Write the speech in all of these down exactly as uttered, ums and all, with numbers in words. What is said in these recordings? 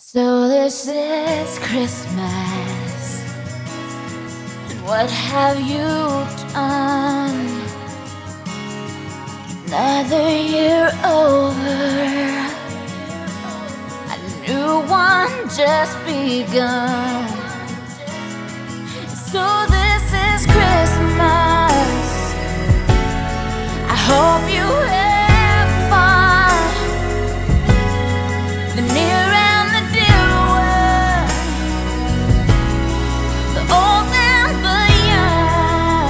So this is Christmas, and what have you done? Another year over, a new one just begun. So this is Christmas, I hope you have fun. The near and the dear one, the old and the young,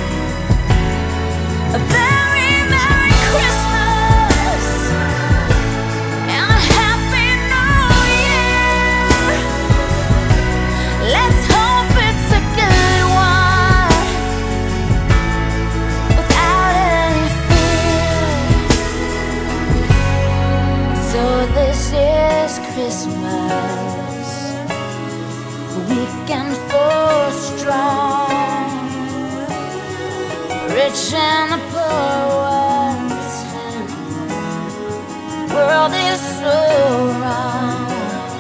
a very Merry Christmas and a Happy New Year. Let's hope it's a good one without any fear. So this is Christmas, weak and full strong, rich and the poor ones. World is so wrong,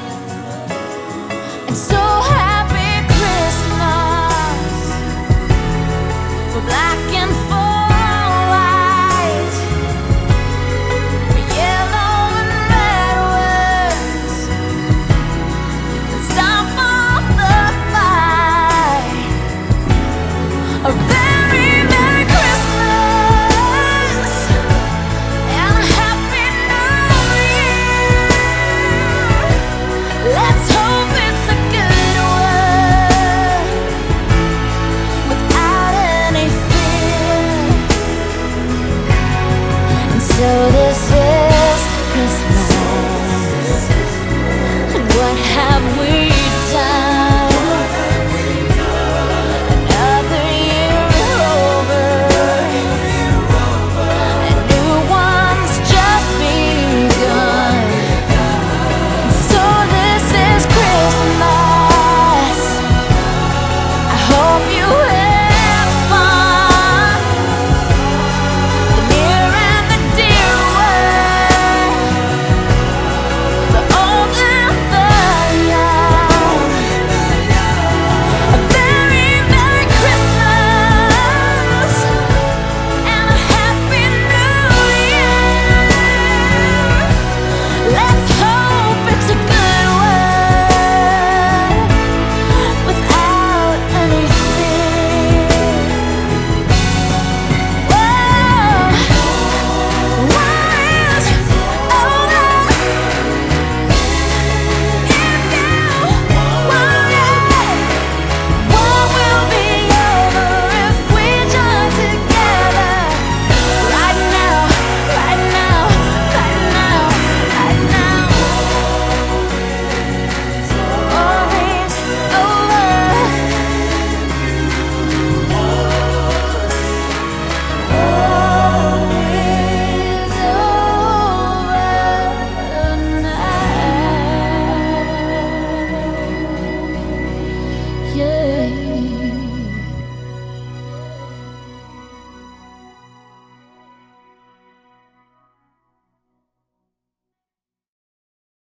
and so happy Christmas for black and for white, for yellow and red ones. Let's stop all the fight. A very Merry Christmas and a Happy New Year. Let's hope it's a good one without any fear. And so this is Christmas, and what have we